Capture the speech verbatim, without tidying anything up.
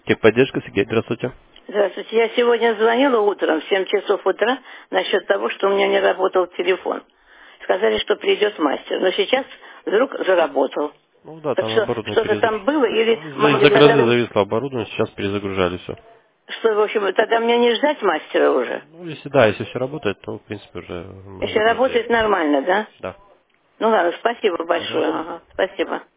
Техподдержка, Сергей, здравствуйте. Здравствуйте. Я сегодня звонила утром в семь часов утра насчет того, что у меня не работал телефон. Сказали, что придет мастер. Но сейчас вдруг заработал. Ну да, Так там что оборудование что-то там перезагрузили. было или Из-за могли грозы тогда... зависло оборудование, сейчас перезагружали все. Что, в общем, тогда мне не ждать мастера уже? Ну, если да, если все работает, то, в принципе, уже мы Если загрузили. работает нормально, да? Да. Ну ладно, спасибо большое. Пожалуйста. Ага, спасибо.